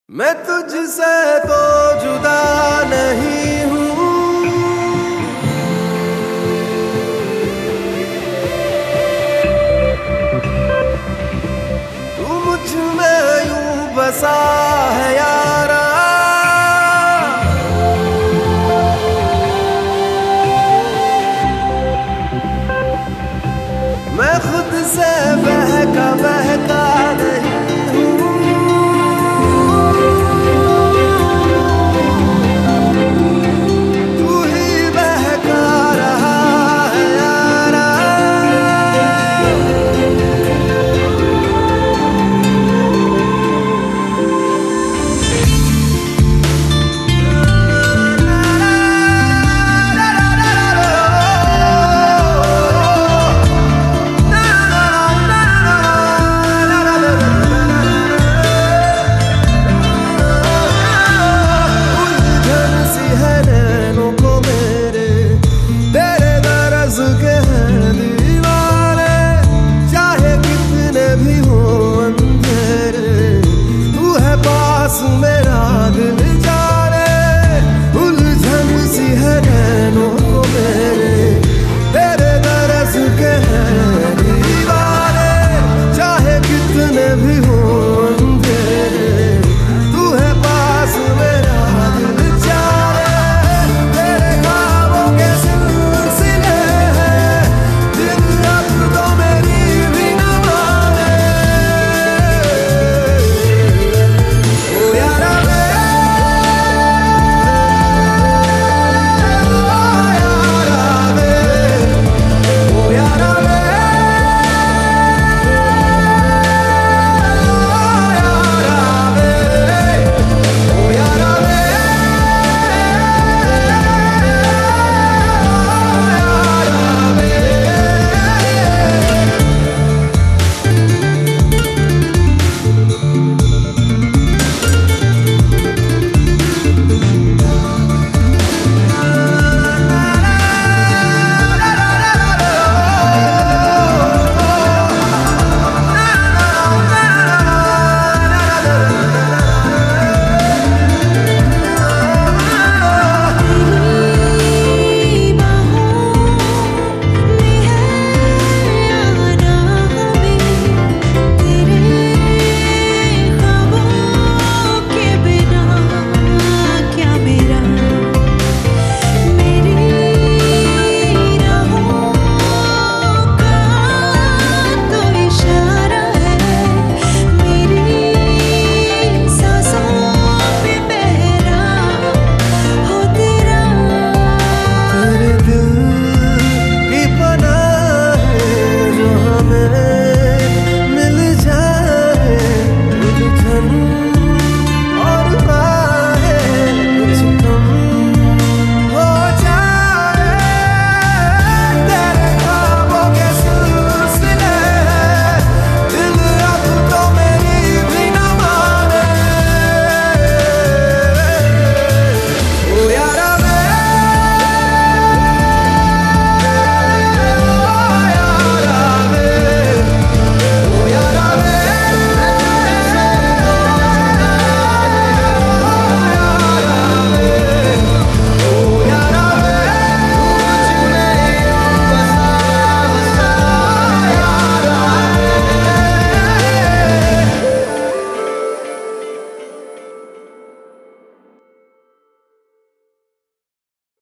मैं तुझसे तो जुदा नहीं हूँ, तू मुझ में यूं बसा है यारा। मैं खुद से बहका बहका नहीं हूँ, तू ही बहका रहा है यारा। मेरा दिल जाने उलझन सी है नैनों को मेरे, तेरे दरस के हैं दीवाने, चाहे कितने भी हो अंधेरे, तू है पास मेरा दिल जाने। तेरे ख्वाबों के सिलसिले हैं, दिन रात तो मेरी भी न माने। मिल जाए उलझन